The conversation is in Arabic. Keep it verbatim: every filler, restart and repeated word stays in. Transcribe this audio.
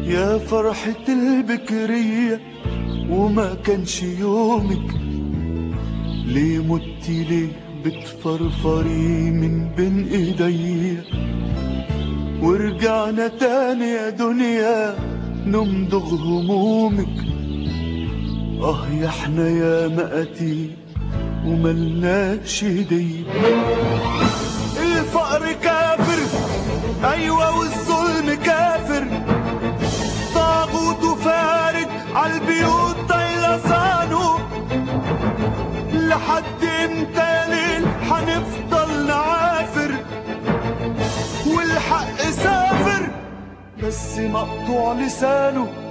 يا فرحة البكرية وما كانش يومك، ليه متي ليه بتفرفري من بين ايديا؟ ورجعنا تاني يا دنيا نمضغ همومك. اه يا احنا يا مقاتي وملناش هدية. الفقر كافر ايوه والظلم كافر، طاغوت فارد عالبيوت طيلسانه. لحد امتى يا ليل حنفضل نعافر؟ والحق سافر بس مقطوع لسانه.